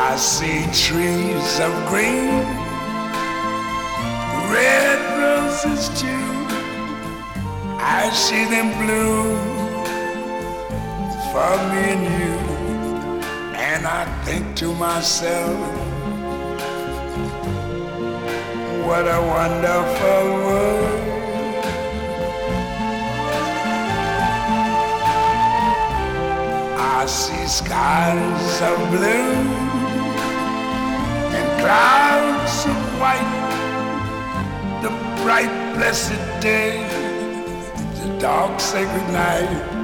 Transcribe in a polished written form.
I see trees of green, red roses too. I see them bloom for me and you. And I think to myself, what a wonderful world. I see skies of blue and clouds of white, the bright blessed day, the dark sacred night.